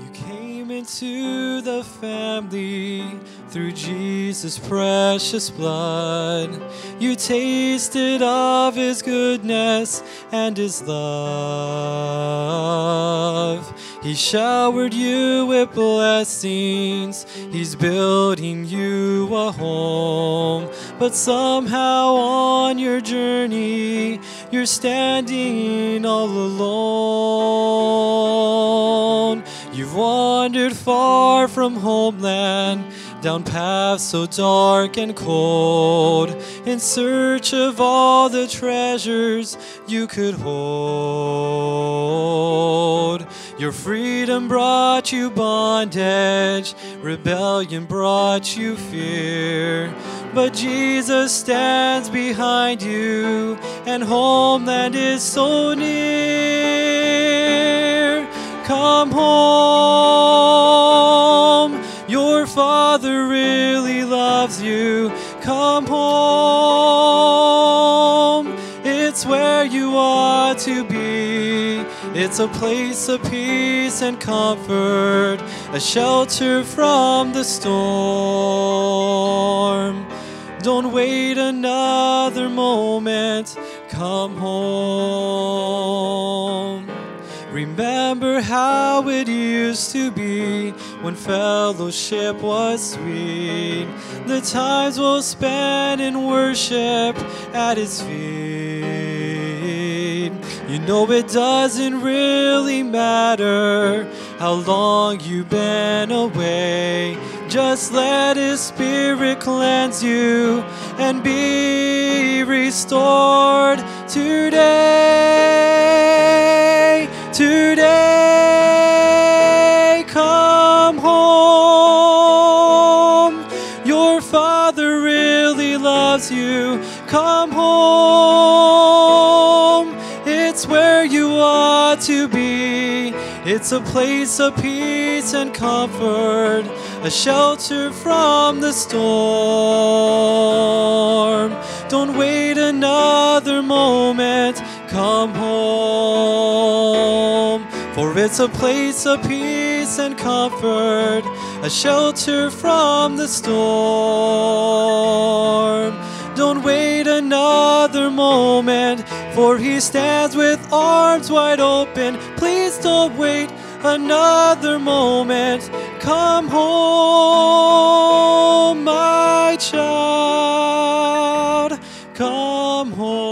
Came into the family through Jesus' precious blood. You tasted of his goodness and his love. He showered you with blessings. He's building you a home. But somehow on your journey, you're standing all alone. You've wandered far from homeland, down paths so dark and cold, in search of all the treasures you could hold. Your freedom brought you bondage, rebellion brought you fear. But Jesus stands behind you, and homeland is so near. Come home, your Father really loves you. Come home, it's where you ought to be. It's a place of peace and comfort, a shelter from the storm. Don't wait another moment, come home. Remember how it used to be when fellowship was sweet. The times we'll spend in worship at his feet. You know it doesn't really matter how long you've been away. Just let his spirit cleanse you and be restored today. Today, come home. Your Father really loves you. Come home. It's where you ought to be. It's a place of peace and comfort, a shelter from the storm. Don't wait another moment, come home. For it's a place of peace and comfort, a shelter from the storm. Don't wait another moment, for he stands with arms wide open. Please don't wait another moment. Come home, my child. Come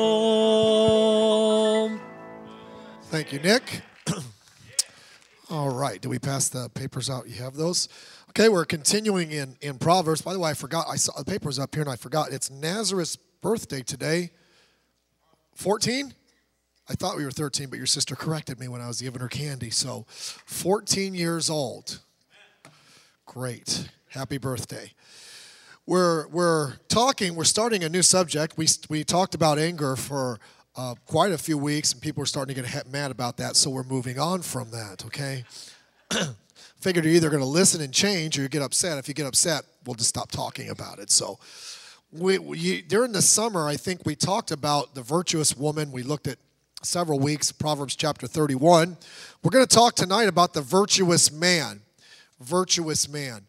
home. Thank you, Nick. All right. Did we pass the papers out? You have those? Okay, we're continuing in Proverbs. By the way, I forgot. I saw the papers up here, and I forgot. It's Nazareth's birthday today. 14? I thought we were 13, but your sister corrected me when I was giving her candy. So 14 years old. Great. Happy birthday. We're starting a new subject. We talked about anger for quite a few weeks, and people are starting to get mad about that, so we're moving on from that, okay? Figured you're either going to listen and change or you get upset. If you get upset, we'll just stop talking about it. So during the summer, I think we talked about the virtuous woman. We looked at several weeks, Proverbs chapter 31. We're going to talk tonight about the virtuous man. Virtuous man.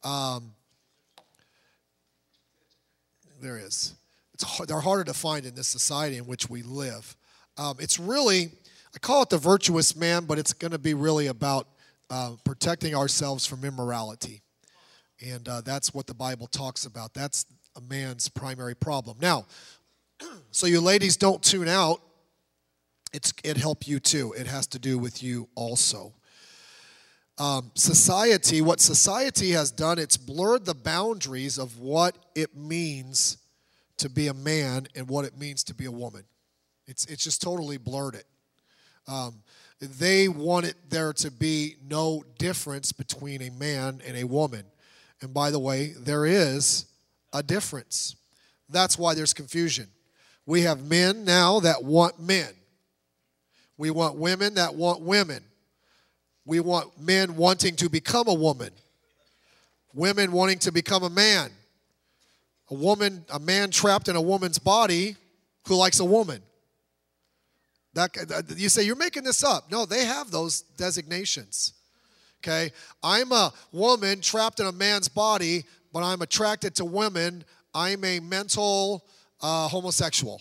There is. They're harder to find in this society in which we live. It's really, I call it the virtuous man, but it's going to be really about protecting ourselves from immorality. And that's what the Bible talks about. That's a man's primary problem. Now, so you ladies don't tune out. It help you too. It has to do with you also. What society has done, it's blurred the boundaries of what it means to be a man and what it means to be a woman. It's just totally blurred it. They want there to be no difference between a man and a woman. And by the way, there is a difference. That's why there's confusion. We have men now that want men. We want women that want women. We want men wanting to become a woman. Women wanting to become a man. A man trapped in a woman's body who likes a woman. You say, you're making this up. No, they have those designations. Okay? I'm a woman trapped in a man's body, but I'm attracted to women. I'm a mental homosexual.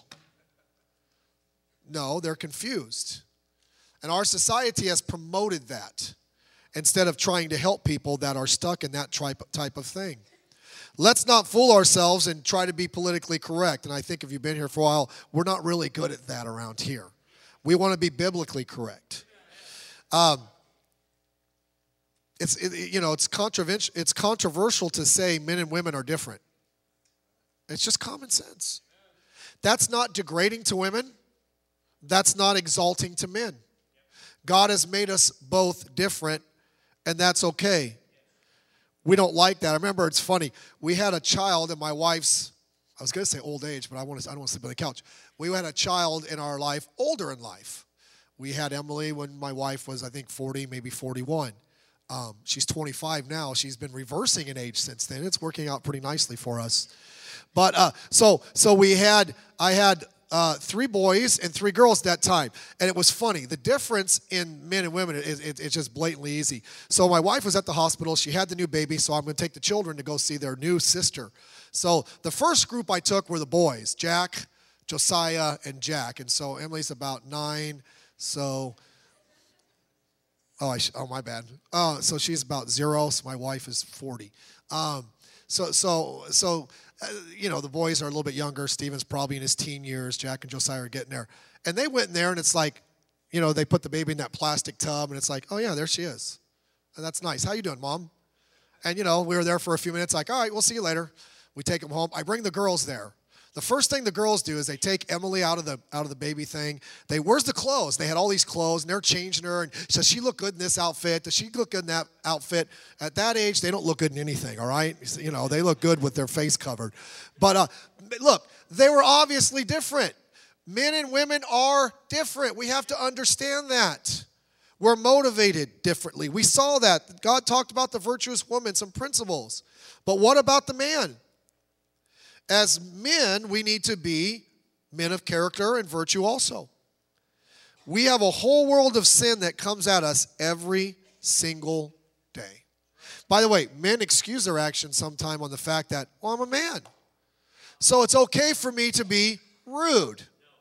No, they're confused. And our society has promoted that instead of trying to help people that are stuck in that type of thing. Let's not fool ourselves and try to be politically correct. And I think if you've been here for a while, we're not really good at that around here. We want to be biblically correct. It's controversial to say men and women are different. It's just common sense. That's not degrading to women. That's not exalting to men. God has made us both different, and that's okay. We don't like that. I remember, it's funny. We had a child in my wife's, I was going to say old age, but I don't want to sleep on the couch. We had a child in our life, older in life. We had Emily when my wife was, I think, 40, maybe 41. She's 25 now. She's been reversing in age since then. It's working out pretty nicely for us. But so I had 3 boys and 3 girls that time. And it was funny. The difference in men and women, it's just blatantly easy. So my wife was at the hospital. She had the new baby, so I'm going to take the children to go see their new sister. So the first group I took were the boys, Jack, Josiah, and Jack. And so Emily's about 9, so... Oh, my bad. So she's about 0, so my wife is 40. The boys are a little bit younger. Stephen's probably in his teen years. Jack and Josiah are getting there. And they went in there, and it's like, they put the baby in that plastic tub, and it's like, oh, yeah, there she is. And that's nice. How you doing, Mom? And, we were there for a few minutes, like, all right, we'll see you later. We take them home. I bring the girls there. The first thing the girls do is they take Emily out of the baby thing. Where's the clothes? They had all these clothes, and they're changing her. And does she look good in this outfit? Does she look good in that outfit? At that age, they don't look good in anything, all right? They look good with their face covered. But look, they were obviously different. Men and women are different. We have to understand that. We're motivated differently. We saw that. God talked about the virtuous woman, some principles. But what about the man? As men, we need to be men of character and virtue also. We have a whole world of sin that comes at us every single day. By the way, men excuse their actions sometime on the fact that, well, I'm a man. So it's okay for me to be rude.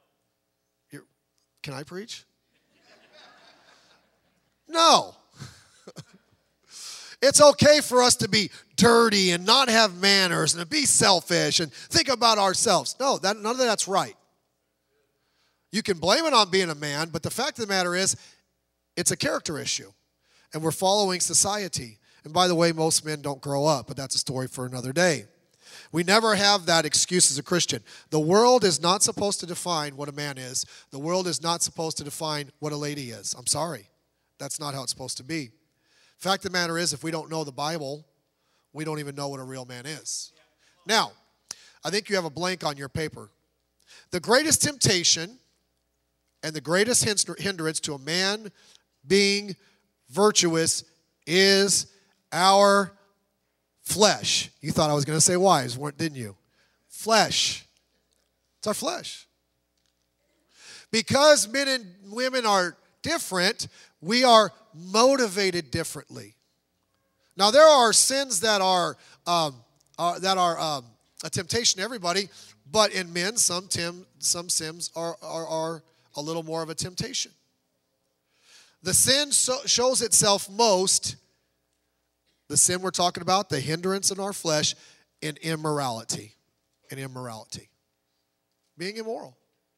Can I preach? No. It's okay for us to be dirty and not have manners and to be selfish and think about ourselves. No, none of that's right. You can blame it on being a man, but the fact of the matter is, it's a character issue. And we're following society. And by the way, most men don't grow up, but that's a story for another day. We never have that excuse as a Christian. The world is not supposed to define what a man is. The world is not supposed to define what a lady is. I'm sorry. That's not how it's supposed to be. Fact of the matter is, if we don't know the Bible, we don't even know what a real man is. Now, I think you have a blank on your paper. The greatest temptation and the greatest hindrance to a man being virtuous is our flesh. You thought I was going to say wives, didn't you? Flesh. It's our flesh. Because men and women are different, we are motivated differently. Now, there are sins that are a temptation to everybody, but in men, some sins are a little more of a temptation. The sin shows itself most, the sin we're talking about, the hindrance in our flesh, in immorality. Being immoral.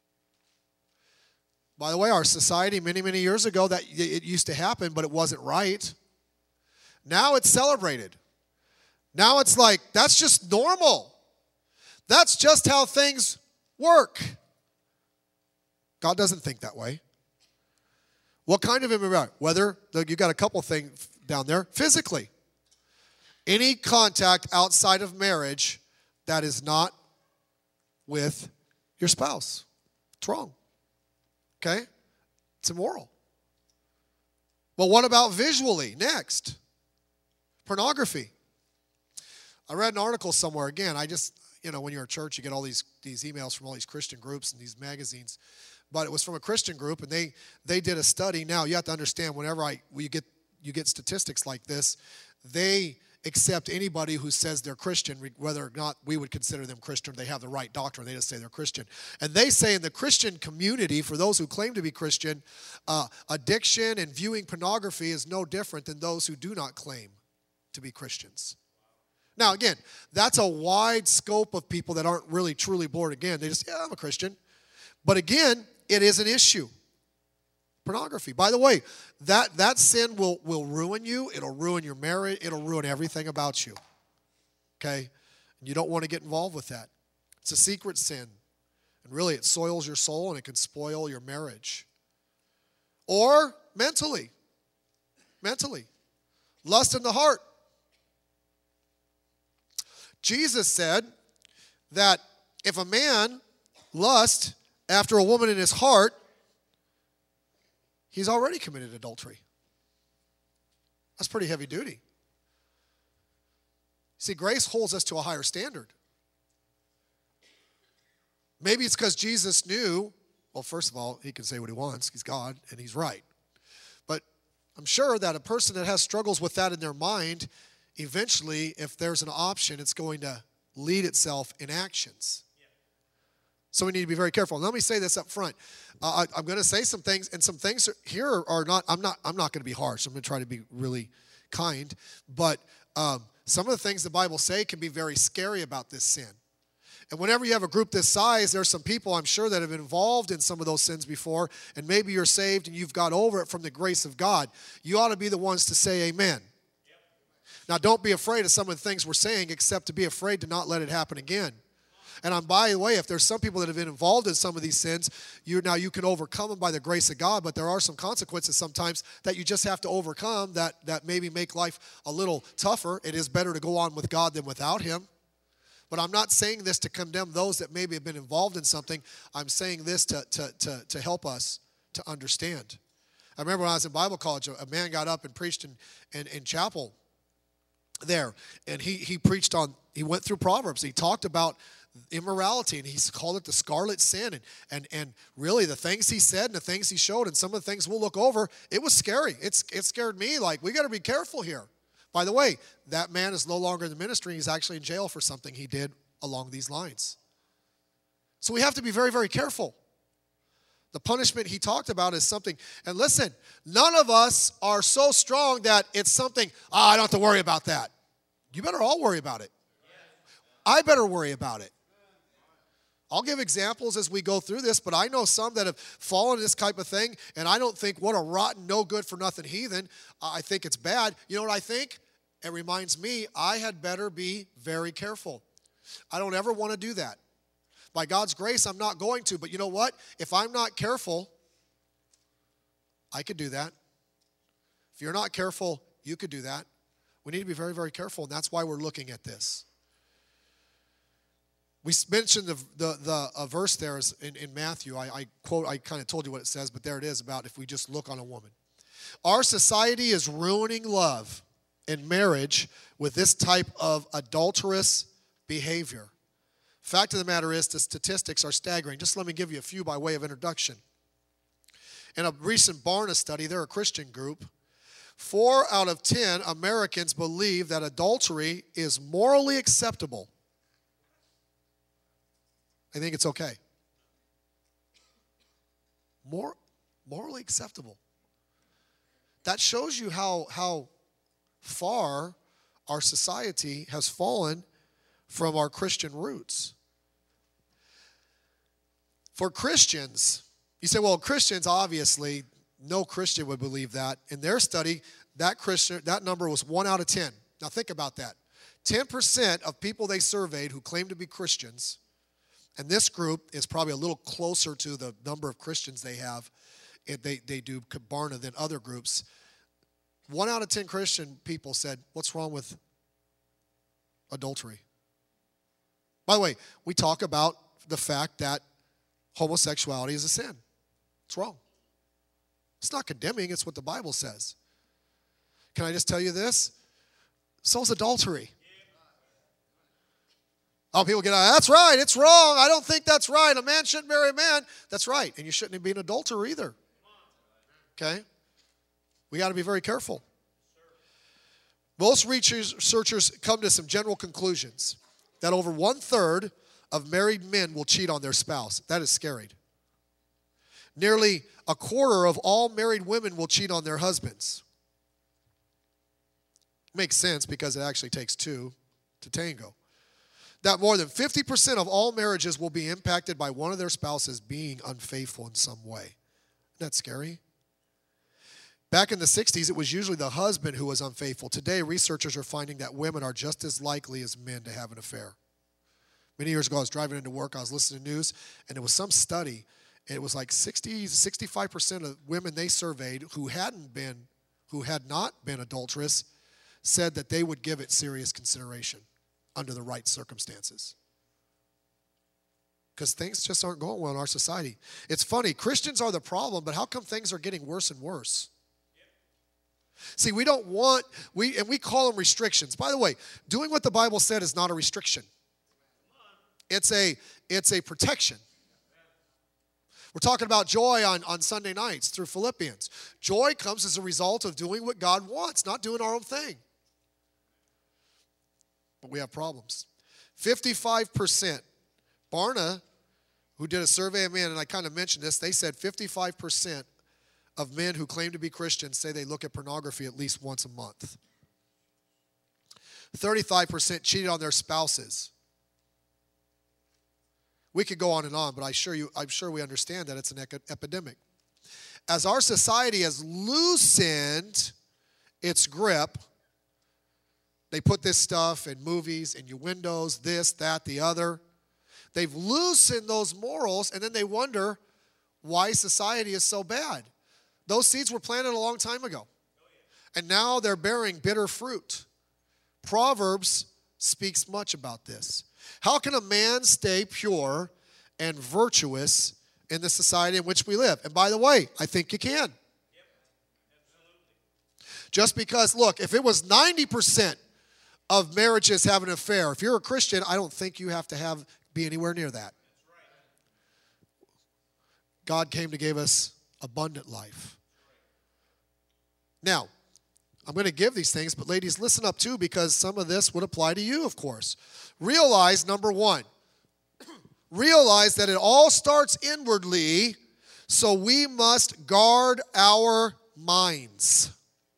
By the way, our society many, many years ago, that it used to happen, but it wasn't right. Now it's celebrated. Now it's like, that's just normal. That's just how things work. God doesn't think that way. What kind of immorality? Whether, you got a couple things down there. Physically. Any contact outside of marriage that is not with your spouse. It's wrong. Okay? It's immoral. But what about visually? Next. Pornography. I read an article somewhere. Again, when you're at church, you get all these emails from all these Christian groups and these magazines. But it was from a Christian group, and they did a study. Now, you have to understand, whenever we get you get statistics like this, they accept anybody who says they're Christian, whether or not we would consider them Christian. They have the right doctrine. They just say they're Christian. And they say in the Christian community, for those who claim to be Christian, addiction and viewing pornography is no different than those who do not claim to be Christians. Now, again, that's a wide scope of people that aren't really truly born again. They just, yeah, I'm a Christian. But again, it is an issue. Pornography. By the way, that sin will ruin you. It'll ruin your marriage. It'll ruin everything about you. Okay? And you don't want to get involved with that. It's a secret sin. And really, it soils your soul and it can spoil your marriage. Or mentally. Mentally. Lust in the heart. Jesus said that if a man lusts after a woman in his heart, he's already committed adultery. That's pretty heavy duty. See, grace holds us to a higher standard. Maybe it's because Jesus knew, well, first of all, he can say what he wants. He's God, and he's right. But I'm sure that a person that has struggles with that in their mind, eventually, if there's an option, it's going to lead itself in actions. So we need to be very careful. And let me say this up front. I'm going to say some things, and some things here are not. I'm not going to be harsh. I'm going to try to be really kind. But some of the things the Bible say can be very scary about this sin. And whenever you have a group this size, there's some people I'm sure that have been involved in some of those sins before, and maybe you're saved and you've got over it from the grace of God. You ought to be the ones to say amen. Now, don't be afraid of some of the things we're saying, except to be afraid to not let it happen again. And by the way, if there's some people that have been involved in some of these sins, you can overcome them by the grace of God, but there are some consequences sometimes that you just have to overcome that maybe make life a little tougher. It is better to go on with God than without Him. But I'm not saying this to condemn those that maybe have been involved in something. I'm saying this to help us to understand. I remember when I was in Bible college, a man got up and preached in chapel there, and he preached on, he went through Proverbs. He talked about immorality, and he's called it the scarlet sin, and really the things he said and the things he showed, and some of the things we'll look over, it was scary. It scared me. Like, we got to be careful here. By the way, that man is no longer in the ministry. He's actually in jail for something he did along these lines. So we have to be very, very careful. The punishment he talked about is something, and listen, none of us are so strong that it's something, I don't have to worry about that. You better all worry about it. I better worry about it. I'll give examples as we go through this, but I know some that have fallen in this type of thing, and I don't think, what a rotten, no good for nothing heathen. I think it's bad. You know what I think? It reminds me, I had better be very careful. I don't ever want to do that. By God's grace, I'm not going to, but you know what? If I'm not careful, I could do that. If you're not careful, you could do that. We need to be very, very careful, and that's why we're looking at this. We mentioned the verse there is in Matthew. I kind of told you what it says, but there it is about if we just look on a woman. Our society is ruining love and marriage with this type of adulterous behavior. Fact of the matter is, the statistics are staggering. Just let me give you a few by way of introduction. In a recent Barna study, they're a Christian group, 4 out of 10 Americans believe that adultery is morally acceptable. I think it's okay. Morally acceptable. That shows you how far our society has fallen from our Christian roots. For Christians, you say, well, Christians, obviously, no Christian would believe that. In their study, that number was 1 out of 10. Now think about that. 10% of people they surveyed who claimed to be Christians, and this group is probably a little closer to the number of Christians they have. They do Barna than other groups. 1 out of 10 Christian people said, what's wrong with adultery? By the way, we talk about the fact that homosexuality is a sin. It's wrong. It's not condemning. It's what the Bible says. Can I just tell you this? So is adultery. Oh, people get out, that's right, it's wrong. I don't think that's right. A man shouldn't marry a man. That's right. And you shouldn't be an adulterer either. Okay? We got to be very careful. Most researchers come to some general conclusions that over 1/3 of married men will cheat on their spouse. That is scary. Nearly 1/4 of all married women will cheat on their husbands. Makes sense because it actually takes two to tango. That more than 50% of all marriages will be impacted by one of their spouses being unfaithful in some way. Isn't that scary? Back in the 60s, it was usually the husband who was unfaithful. Today, researchers are finding that women are just as likely as men to have an affair. Many years ago, I was driving into work, I was listening to news, and it was some study. It was like 65% of women they surveyed who had not been adulterous said that they would give it serious consideration under the right circumstances. Because things just aren't going well in our society. It's funny, Christians are the problem, but how come things are getting worse and worse? See, we call them restrictions. By the way, doing what the Bible said is not a restriction. It's a protection. We're talking about joy on Sunday nights through Philippians. Joy comes as a result of doing what God wants, not doing our own thing. But we have problems. 55%. Barna, who did a survey of men, and I kind of mentioned this, they said 55% of men who claim to be Christians say they look at pornography at least once a month. 35% cheated on their spouses. We could go on, but I'm sure we understand that it's an epidemic. As our society has loosened its grip, they put this stuff in movies, in your windows, this, that, the other. They've loosened those morals, and then they wonder why society is so bad. Those seeds were planted a long time ago, and now they're bearing bitter fruit. Proverbs speaks much about this. How can a man stay pure and virtuous in the society in which we live? And by the way, I think you can. Just because, look, if it was 90% of marriages have an affair, if you're a Christian, I don't think you have to be anywhere near that. God came to give us abundant life. Now, I'm going to give these things, but ladies, listen up too, because some of this would apply to you, of course. Realize, number one, realize that it all starts inwardly, so we must guard our minds.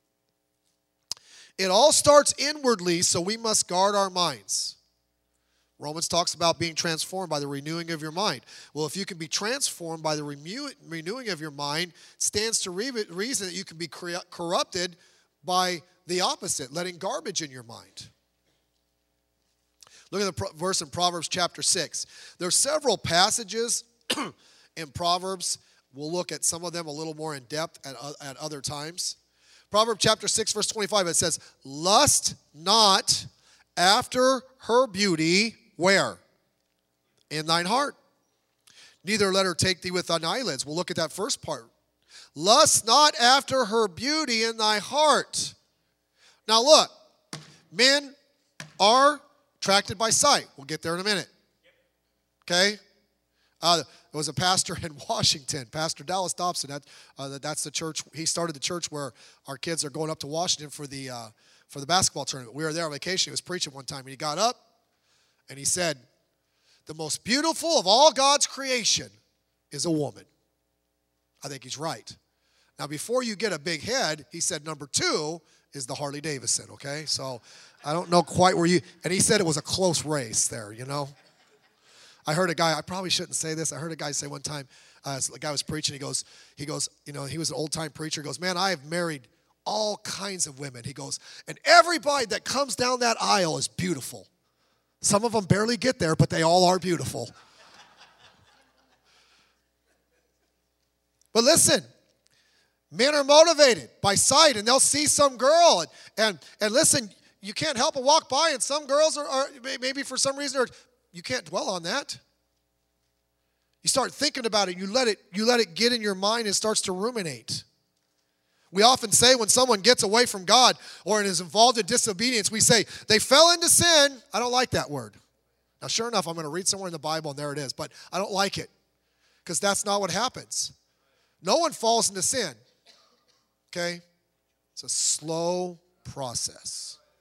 It all starts inwardly, so we must guard our minds. Romans talks about being transformed by the renewing of your mind. Well, if you can be transformed by the renewing of your mind, stands to reason that you can be corrupted by the opposite, letting garbage in your mind. Look at the verse in Proverbs chapter 6. There are several passages in Proverbs. We'll look at some of them a little more in depth at other times. Proverbs chapter 6, verse 25, it says, "Lust not after her beauty," where? In thine heart. "Neither let her take thee with thine eyelids." We'll look at that first part. "Lust not after her beauty in thy heart." Now look, men are attracted by sight. We'll get there in a minute. Okay? There was a pastor in Washington, Pastor Dallas Dobson. That's the church. He started the church where our kids are going up to Washington for the basketball tournament. We were there on vacation. He was preaching one time, and he got up, and he said, "The most beautiful of all God's creation is a woman." I think he's right. Now, before you get a big head, he said number 2 is the Harley Davidson, okay? So I don't know quite where and he said it was a close race there, you know? I heard a guy, I probably shouldn't say this, I heard a guy say one time, the guy was preaching, he goes, you know, he was an old-time preacher, he goes, "Man, I have married all kinds of women." He goes, "And everybody that comes down that aisle is beautiful. Some of them barely get there, but they all are beautiful." But listen, men are motivated by sight, and they'll see some girl, and listen, you can't help but walk by, and some girls are maybe for some reason, you can't dwell on that. You start thinking about it, you let it get in your mind, and it starts to ruminate. We often say when someone gets away from God or is involved in disobedience, we say, they fell into sin. I don't like that word. Now, sure enough, I'm going to read somewhere in the Bible, and there it is, but I don't like it because that's not what happens. No one falls into sin, okay? It's a slow process.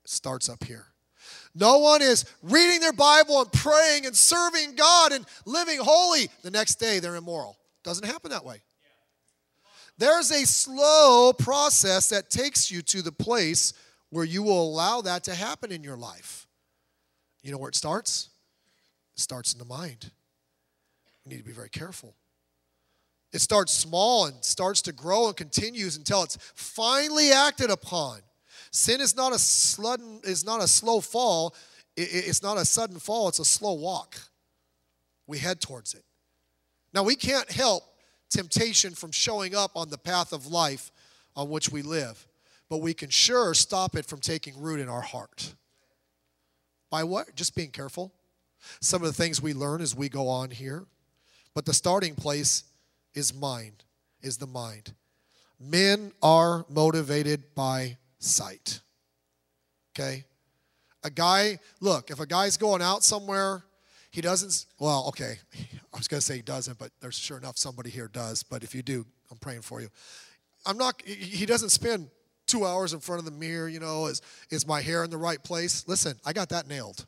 starts up here. No one is reading their Bible and praying and serving God and living holy. The next day, they're immoral. Doesn't happen that way. There's a slow process that takes you to the place where you will allow that to happen in your life. You know where it starts? It starts in the mind. We need to be very careful. It starts small and starts to grow and continues until it's finally acted upon. Sin is not a slow fall. It's not a sudden fall. It's a slow walk. We head towards it. Now, we can't help temptation from showing up on the path of life on which we live, but we can sure stop it from taking root in our heart. By what? Just being careful. Some of the things we learn as we go on here, but the starting place is the mind. Men are motivated by sight. Okay? If a guy's going out somewhere, he doesn't, well, okay, I was going to say he doesn't, but there's sure enough somebody here does, but if you do, I'm praying for you. He doesn't spend 2 hours in front of the mirror, is my hair in the right place? Listen, I got that nailed.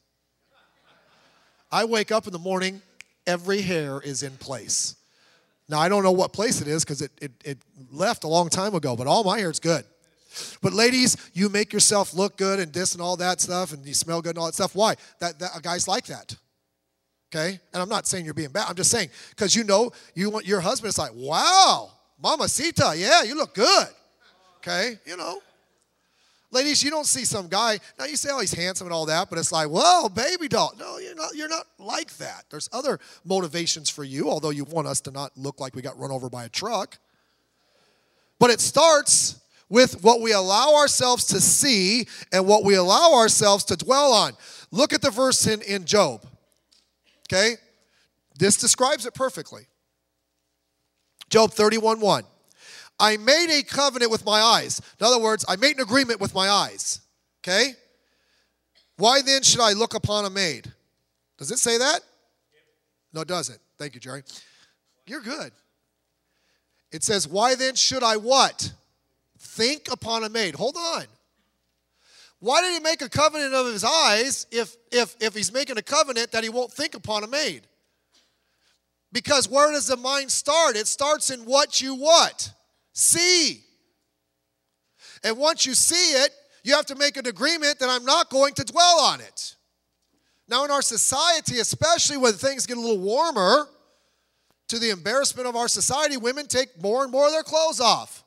I wake up in the morning, every hair is in place. Now, I don't know what place it is because it left a long time ago, but all my hair is good. But ladies, you make yourself look good and this and all that stuff, and you smell good and all that stuff. Why? That guys like that. Okay? And I'm not saying you're being bad. I'm just saying, because you want your husband, it's like, wow, mamacita, yeah, you look good. Okay? Ladies, you don't see some guy, now you say, oh, he's handsome and all that, but it's like, whoa, baby doll. No, you're not like that. There's other motivations for you, although you want us to not look like we got run over by a truck. But it starts with what we allow ourselves to see and what we allow ourselves to dwell on. Look at the verse in Job. Okay? This describes it perfectly. Job 31:1. I made a covenant with my eyes. In other words, I made an agreement with my eyes. Okay? Why then should I look upon a maid? Does it say that? No, it doesn't. Thank you, Jerry. You're good. It says, why then should I what? Think upon a maid. Hold on. Why did he make a covenant of his eyes if he's making a covenant that he won't think upon a maid? Because where does the mind start? It starts in what you what? See. And once you see it, you have to make an agreement that I'm not going to dwell on it. Now in our society, especially when things get a little warmer, to the embarrassment of our society, women take more and more of their clothes off.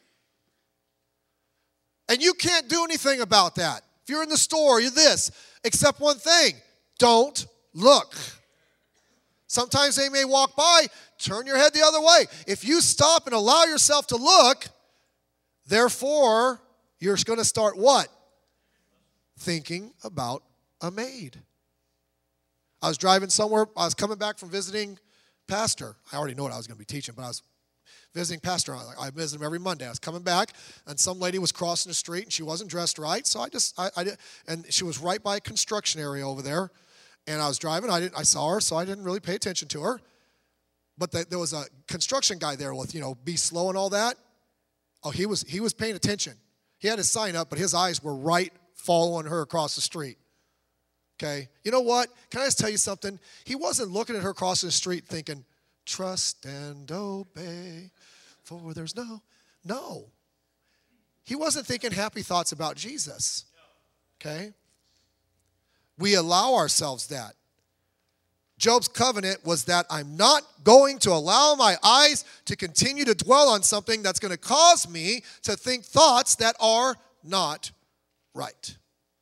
And you can't do anything about that. If you're in the store, you're this, except one thing, don't look. Sometimes they may walk by, turn your head the other way. If you stop and allow yourself to look, therefore, you're going to start what? Thinking about a maid. I was driving somewhere. I was coming back from visiting Pastor. I already know what I was going to be teaching, but I was visiting Pastor. I visit him every Monday. I was coming back, and some lady was crossing the street, and she wasn't dressed right, so and she was right by a construction area over there. And I was driving. I saw her, so I didn't really pay attention to her. But there was a construction guy there with, be slow and all that. Oh, he was paying attention. He had his sign up, but his eyes were right following her across the street. Okay? You know what? Can I just tell you something? He wasn't looking at her crossing the street thinking, trust and obey, for there's no. He wasn't thinking happy thoughts about Jesus. Okay? We allow ourselves that. Job's covenant was that I'm not going to allow my eyes to continue to dwell on something that's going to cause me to think thoughts that are not right.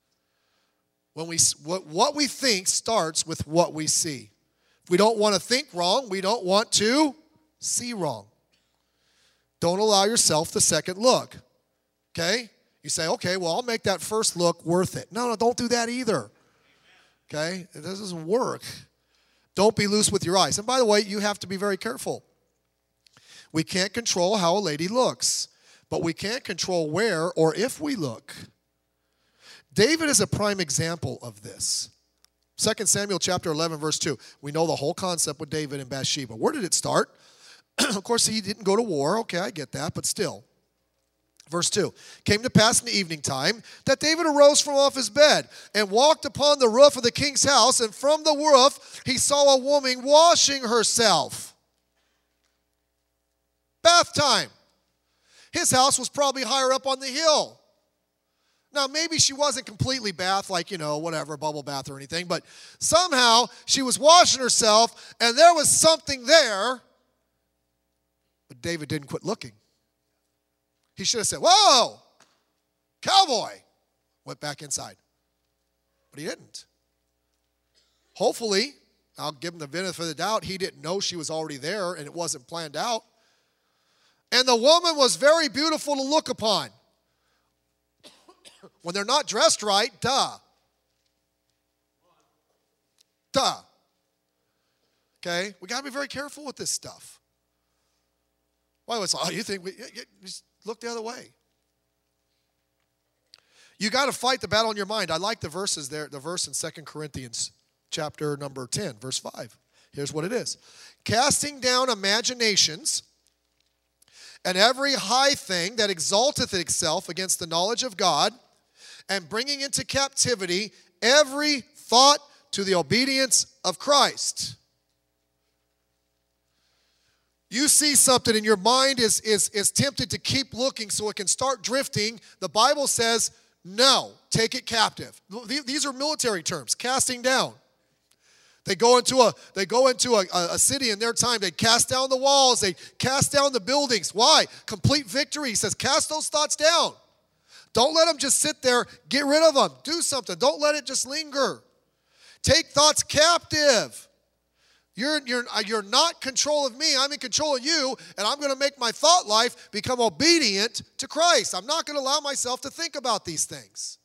What we think starts with what we see. If we don't want to think wrong, we don't want to see wrong. Don't allow yourself the second look. Okay? You say, okay, well, I'll make that first look worth it. No, don't do that either. Okay? It doesn't work. Don't be loose with your eyes. And by the way, you have to be very careful. We can't control how a lady looks, but we can't control where or if we look. David is a prime example of this. 2 Samuel chapter 11, verse 2. We know the whole concept with David and Bathsheba. Where did it start? Of course, he didn't go to war. Okay, I get that, but still. Verse 2, came to pass in the evening time that David arose from off his bed and walked upon the roof of the king's house, and from the roof he saw a woman washing herself. Bath time. His house was probably higher up on the hill. Now, maybe she wasn't completely bath, like, whatever, bubble bath or anything, but somehow she was washing herself, and there was something there, but David didn't quit looking. He should have said, "Whoa, cowboy," went back inside. But he didn't. Hopefully, I'll give him the benefit of the doubt, he didn't know she was already there and it wasn't planned out. And the woman was very beautiful to look upon. When they're not dressed right, duh. Okay? We got to be very careful with this stuff. Why was you think just look the other way. You got to fight the battle in your mind. I like the verses there, the verse in 2 Corinthians chapter number 10, verse 5. Here's what it is. Casting down imaginations and every high thing that exalteth itself against the knowledge of God, and bringing into captivity every thought to the obedience of Christ. You see something and your mind is tempted to keep looking so it can start drifting. The Bible says, no, take it captive. These are military terms, casting down. They go into a city in their time. They cast down the walls. They cast down the buildings. Why? Complete victory. He says, cast those thoughts down. Don't let them just sit there. Get rid of them. Do something. Don't let it just linger. Take thoughts captive. You're not control of me. I'm in control of you, and I'm going to make my thought life become obedient to Christ. I'm not going to allow myself to think about these things.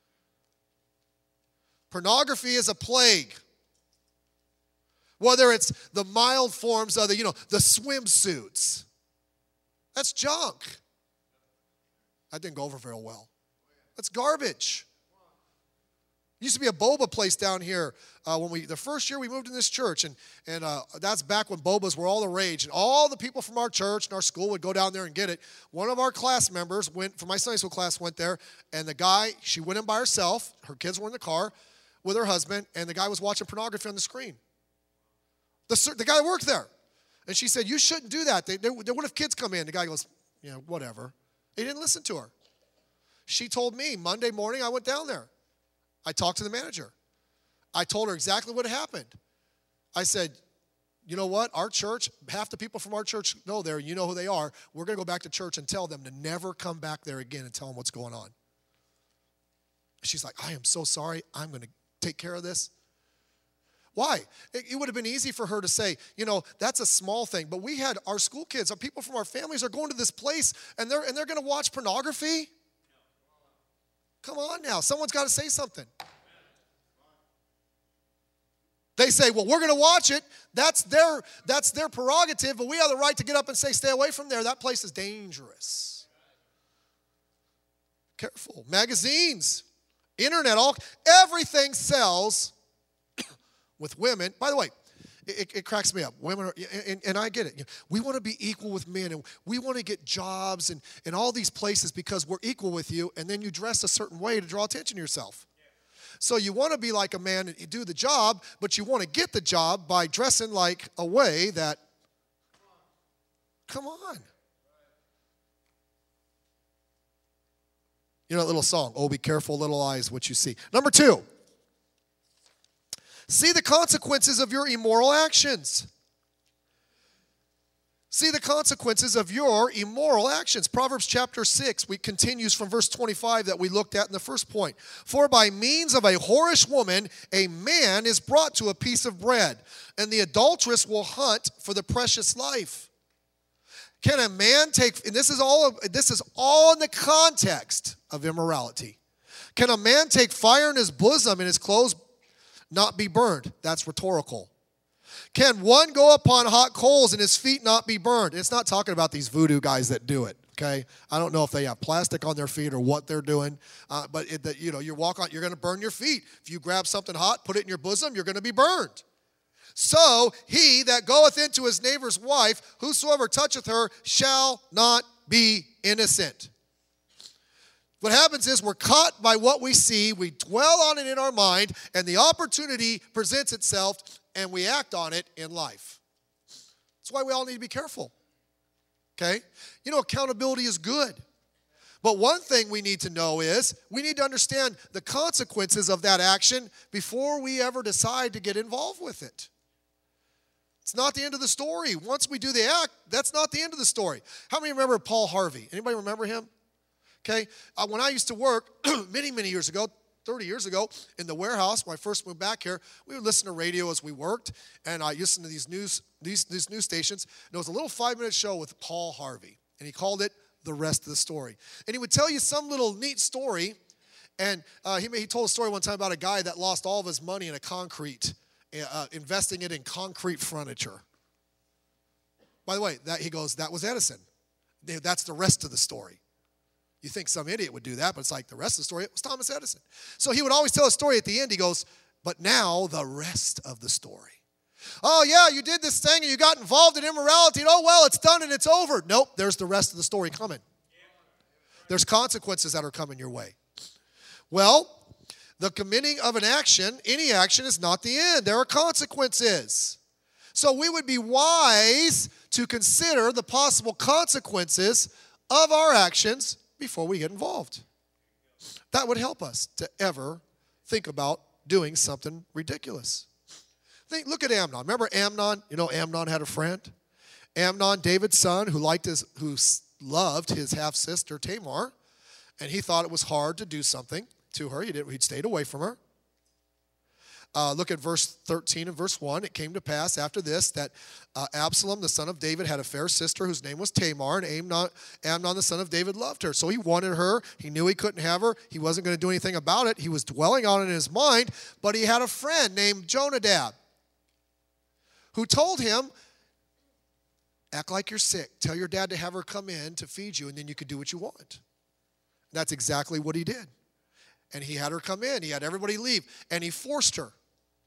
Pornography is a plague. Whether it's the mild forms of the swimsuits. That's junk. That didn't go over very well. That's garbage. Used to be a boba place down here the first year we moved in this church, and that's back when bobas were all the rage, and all the people from our church and our school would go down there and get it. One of our class members from my Sunday school class went there, and she went in by herself. Her kids were in the car with her husband, and the guy was watching pornography on the screen. The guy worked there, and she said, "You shouldn't do that. What if kids come in?" The guy goes, whatever. He didn't listen to her. She told me Monday morning I went down there. I talked to the manager. I told her exactly what happened. I said, "You know what? Our church, half the people from our church know there. You know who they are. We're going to go back to church and tell them to never come back there again and tell them what's going on." She's like, "I am so sorry. I'm going to take care of this." Why? It would have been easy for her to say, that's a small thing. But we had our school kids, our people from our families are going to this place, and they're going to watch pornography? Come on now. Someone's got to say something. They say, "Well, we're going to watch it." That's their prerogative, but we have the right to get up and say, "Stay away from there. That place is dangerous." Careful. Magazines, internet, everything sells with women. By the way, it cracks me up. Women are, and I get it. We want to be equal with men, and we want to get jobs and all these places because we're equal with you, and then you dress a certain way to draw attention to yourself. So you want to be like a man and you do the job, but you want to get the job by dressing like a way that, come on. That little song, "Oh, be careful, little eyes, what you see." Number 2. See the consequences of your immoral actions. See the consequences of your immoral actions. Proverbs chapter 6, continues from verse 25 that we looked at in the first point. "For by means of a whorish woman, a man is brought to a piece of bread, and the adulteress will hunt for the precious life." Can a man and this is all in the context of immorality. Can a man take fire in his bosom and his clothes not be burned? That's rhetorical. Can one go upon hot coals and his feet not be burned? It's not talking about these voodoo guys that do it, okay? I don't know if they have plastic on their feet or what they're doing, but you walk on, you're going to burn your feet. If you grab something hot, put it in your bosom, you're going to be burned. "So he that goeth into his neighbor's wife, whosoever toucheth her shall not be innocent." What happens is we're caught by what we see, we dwell on it in our mind, and the opportunity presents itself, and we act on it in life. That's why we all need to be careful. Okay? You know, accountability is good. But one thing we need to know is we need to understand the consequences of that action before we ever decide to get involved with it. It's not the end of the story. Once we do the act, that's not the end of the story. How many remember Paul Harvey? Anybody remember him? Okay, when I used to work many, many years ago, 30 years ago, in the warehouse, when I first moved back here, we would listen to radio as we worked, and I listened to these news stations. And there was a little 5-minute show with Paul Harvey, and he called it The Rest of the Story. And he would tell you some little neat story, and he told a story one time about a guy that lost all of his money in a concrete, investing it in concrete furniture. By the way, that was Edison. That's the rest of the story. You think some idiot would do that, but it's like the rest of the story, it was Thomas Edison. So he would always tell a story at the end. He goes, but now the rest of the story. Oh, yeah, you did this thing and you got involved in immorality. And, oh, well, it's done and it's over. Nope, there's the rest of the story coming. There's consequences that are coming your way. Well, the committing of an action, any action, is not the end. There are consequences. So we would be wise to consider the possible consequences of our actions before we get involved. That would help us to ever think about doing something ridiculous. Look at Amnon. Remember Amnon? You know, Amnon had a friend. Amnon, David's son, who loved his half-sister Tamar, and he thought it was hard to do something to her. He'd stayed away from her. Look at verse 13 and verse 1. It came to pass after this that Absalom, the son of David, had a fair sister whose name was Tamar, and Amnon, the son of David, loved her. So he wanted her. He knew he couldn't have her. He wasn't going to do anything about it. He was dwelling on it in his mind, but he had a friend named Jonadab who told him, act like you're sick. Tell your dad to have her come in to feed you, and then you could do what you want. And that's exactly what he did. And he had her come in. He had everybody leave, and he forced her.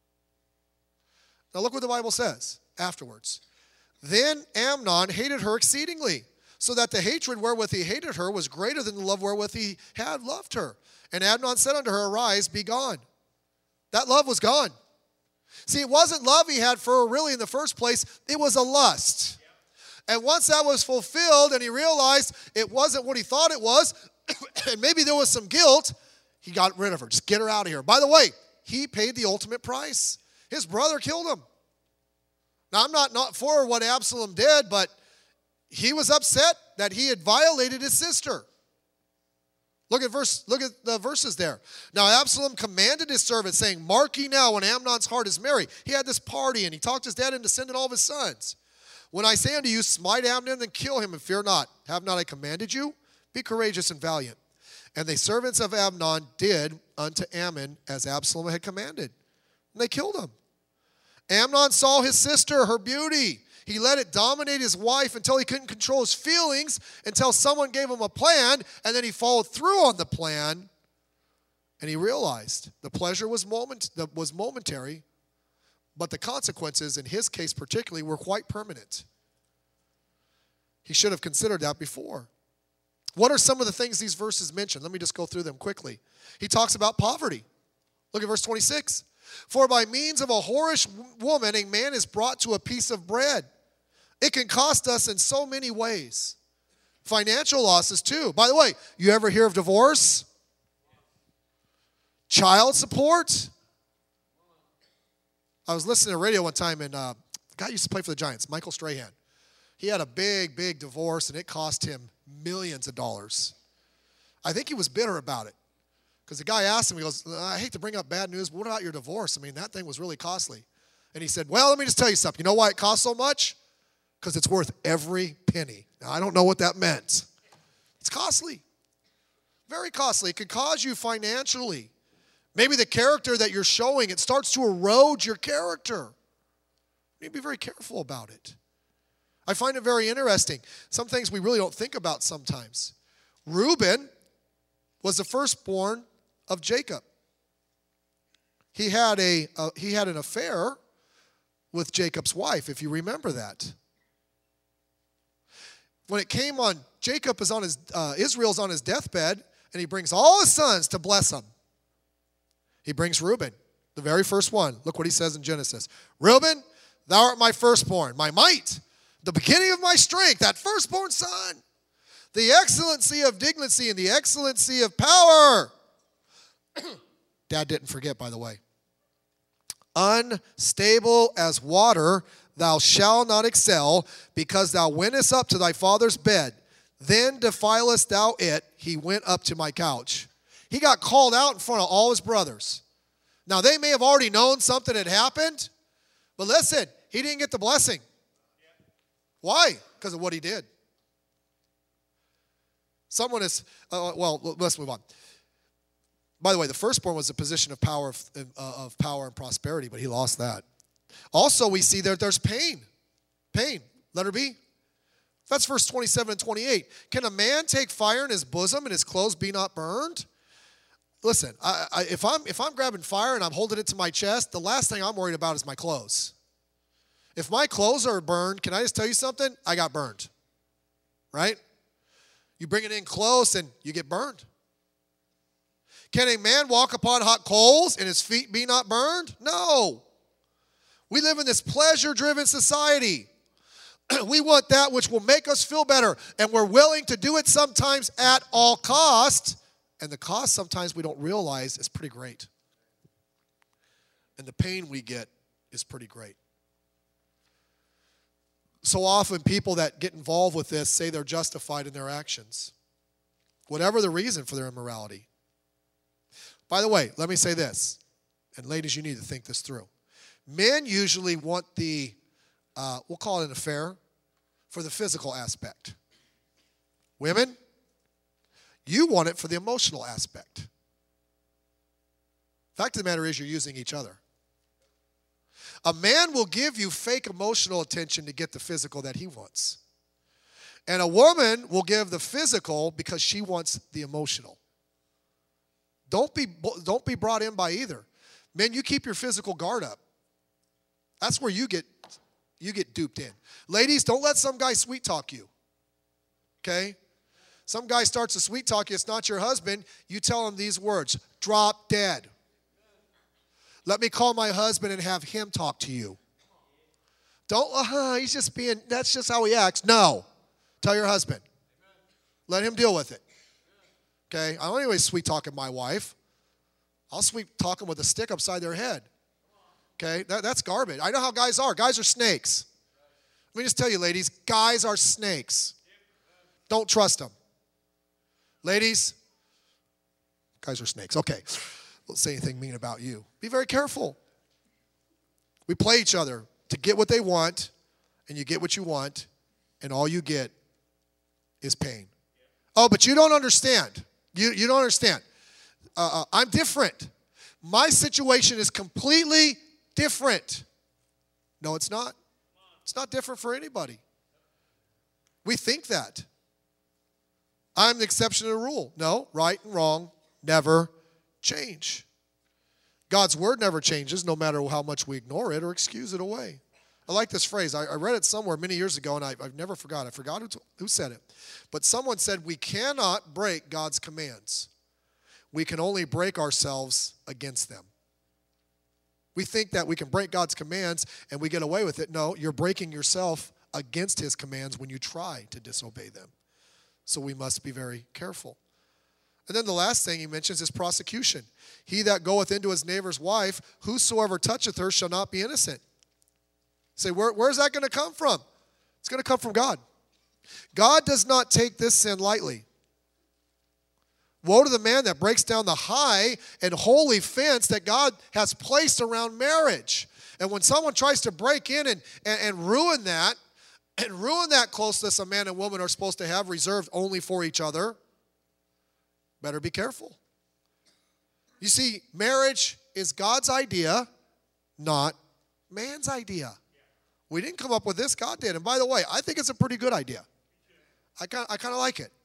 Now look what the Bible says afterwards. Then Amnon hated her exceedingly, so that the hatred wherewith he hated her was greater than the love wherewith he had loved her. And Amnon said unto her, arise, be gone. That love was gone. See, it wasn't love he had for her really in the first place. It was a lust. And once that was fulfilled and he realized it wasn't what he thought it was, and maybe there was some guilt, he got rid of her. Just get her out of here. By the way, he paid the ultimate price. His brother killed him. Now, I'm not for what Absalom did, but he was upset that he had violated his sister. Look at the verses there. Now, Absalom commanded his servants, saying, mark ye now when Amnon's heart is merry. He had this party, and he talked his dad into sending all of his sons. When I say unto you, smite Amnon and kill him, and fear not. Have not I commanded you? Be courageous and valiant. And the servants of Amnon did unto Ammon as Absalom had commanded. And they killed him. Amnon saw his sister, her beauty. He let it dominate his wife until he couldn't control his feelings, until someone gave him a plan, and then he followed through on the plan, and he realized the pleasure was momentary, but the consequences, in his case particularly, were quite permanent. He should have considered that before. What are some of the things these verses mention? Let me just go through them quickly. He talks about poverty. Look at verse 26. For by means of a whorish woman, a man is brought to a piece of bread. It can cost us in so many ways. Financial losses too. By the way, you ever hear of divorce? Child support? I was listening to radio one time, and the guy used to play for the Giants, Michael Strahan. He had a big, big divorce, and it cost him millions of dollars. I think he was bitter about it. Because the guy asked him, he goes, I hate to bring up bad news, but what about your divorce? I mean, that thing was really costly. And he said, well, let me just tell you something. You know why it cost so much? Because it's worth every penny. Now, I don't know what that meant. It's costly. Very costly. It could cause you financially. Maybe the character that you're showing, it starts to erode your character. You need to be very careful about it. I find it very interesting. Some things we really don't think about sometimes. Reuben was the firstborn of Jacob. He had an affair with Jacob's wife, if you remember that. When it came on, Israel's on his deathbed, And he brings all his sons to bless him. He brings Reuben, the very first one. Look what he says in Genesis. Reuben, thou art my firstborn, my might, the beginning of my strength, that firstborn son, the excellency of dignity and the excellency of power. Dad didn't forget, by the way. Unstable as water, thou shalt not excel, because thou wentest up to thy father's bed. Then defilest thou it. He went up to my couch. He got called out in front of all his brothers. Now, they may have already known something had happened, but listen, he didn't get the blessing. Why? Because of what he did. Someone is, let's move on. By the way, the firstborn was a position of power and prosperity, but he lost that. Also, we see there's pain. Pain. Letter B. That's verse 27 and 28. Can a man take fire in his bosom and his clothes be not burned? Listen, if I'm grabbing fire and I'm holding it to my chest, the last thing I'm worried about is my clothes. If my clothes are burned, can I just tell you something? I got burned. Right? You bring it in close and you get burned. Can a man walk upon hot coals and his feet be not burned? No. We live in this pleasure-driven society. We want that which will make us feel better, and we're willing to do it sometimes at all cost. And the cost sometimes we don't realize is pretty great. And the pain we get is pretty great. So often people that get involved with this say they're justified in their actions, whatever the reason for their immorality. By the way, let me say this, and ladies, you need to think this through. Men usually want the, we'll call it an affair, for the physical aspect. Women, you want it for the emotional aspect. Fact of the matter is, you're using each other. A man will give you fake emotional attention to get the physical that he wants. And a woman will give the physical because she wants the emotional. Don't be brought in by either. Men, you keep your physical guard up. That's where you get duped in. Ladies, don't let some guy sweet talk you. Okay? Some guy starts to sweet talk you, it's not your husband. You tell him these words, drop dead. Let me call my husband and have him talk to you. Don't, he's just being, that's just how he acts. No. Tell your husband. Let him deal with it. Okay? I don't always sweet talking my wife. I'll sweet talk them with a stick upside their head. Okay? That's garbage. I know how guys are. Guys are snakes. Let me just tell you, ladies, guys are snakes. Don't trust them. Ladies, guys are snakes. Okay. Don't say anything mean about you. Be very careful. We play each other to get what they want, and you get what you want, and all you get is pain. Oh, but you don't understand. You don't understand. I'm different. My situation is completely different. No, it's not. It's not different for anybody. We think that. I'm the exception to the rule. No, right and wrong never change. God's word never changes, no matter how much we ignore it or excuse it away. I like this phrase. I read it somewhere many years ago, and I've never forgot. I forgot who said it. But someone said, we cannot break God's commands. We can only break ourselves against them. We think that we can break God's commands and we get away with it. No, you're breaking yourself against his commands when you try to disobey them. So we must be very careful. And then the last thing he mentions is prosecution. He that goeth into his neighbor's wife, whosoever toucheth her shall not be innocent. Say, where's that going to come from? It's going to come from God. God does not take this sin lightly. Woe to the man that breaks down the high and holy fence that God has placed around marriage. And when someone tries to break in and ruin that, closeness a man and woman are supposed to have reserved only for each other, better be careful. You see, marriage is God's idea, not man's idea. We didn't come up with this, God did. And by the way, I think it's a pretty good idea. I kind of like it.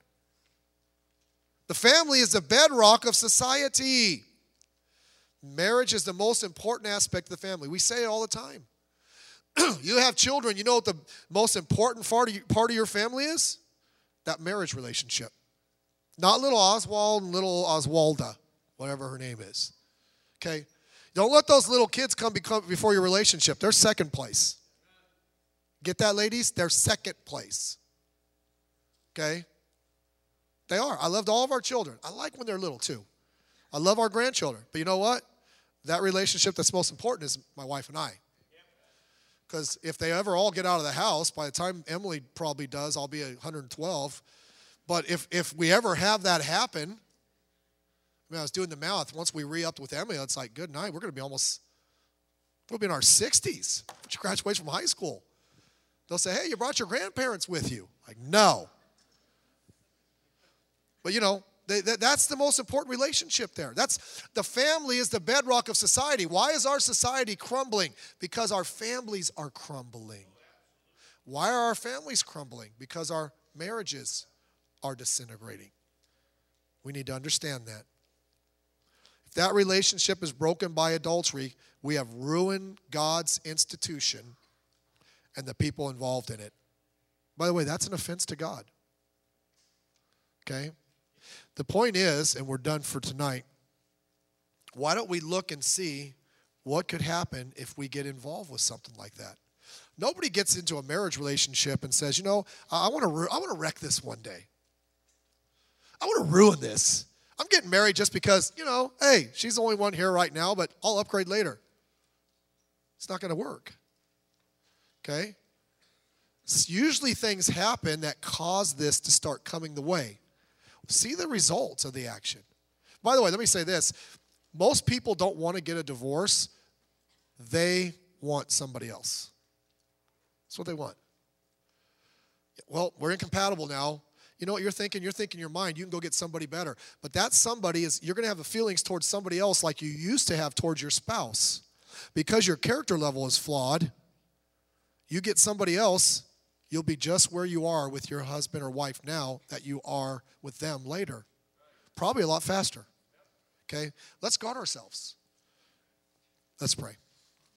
The family is the bedrock of society. Marriage is the most important aspect of the family. We say it all the time. You have children, you know what the most important part of your family is? That marriage relationship. Not little Oswald and little Oswalda, whatever her name is. Okay? Don't let those little kids come before your relationship. They're second place. Get that, ladies? They're second place. Okay? They are. I loved all of our children. I like when they're little too. I love our grandchildren. But you know what? That relationship that's most important is my wife and I. Because if they ever all get out of the house, by the time Emily probably does, I'll be 112. But if we ever have that happen, I mean, I was doing the math. Once we re-upped with Emily, it's like, good night. We're going to be we'll be in our 60s. She graduates from high school. They'll say, hey, you brought your grandparents with you. Like, no. But, you know, that's the most important relationship there. The family is the bedrock of society. Why is our society crumbling? Because our families are crumbling. Why are our families crumbling? Because our marriages are disintegrating. We need to understand that. If that relationship is broken by adultery, we have ruined God's institution and the people involved in it. By the way, that's an offense to God. Okay? The point is, and we're done for tonight, why don't we look and see what could happen if we get involved with something like that? Nobody gets into a marriage relationship and says, you know, I want to wreck this one day. I want to ruin this. I'm getting married just because, you know, hey, she's the only one here right now, but I'll upgrade later. It's not going to work. Okay? Usually things happen that cause this to start coming the way. See the results of the action. By the way, let me say this. Most people don't want to get a divorce. They want somebody else. That's what they want. Well, we're incompatible now. You know what you're thinking? You're thinking in your mind, you can go get somebody better. But that somebody you're going to have the feelings towards somebody else like you used to have towards your spouse. Because your character level is flawed, you get somebody else, you'll be just where you are with your husband or wife now that you are with them later. Probably a lot faster. Okay? Let's guard ourselves. Let's pray.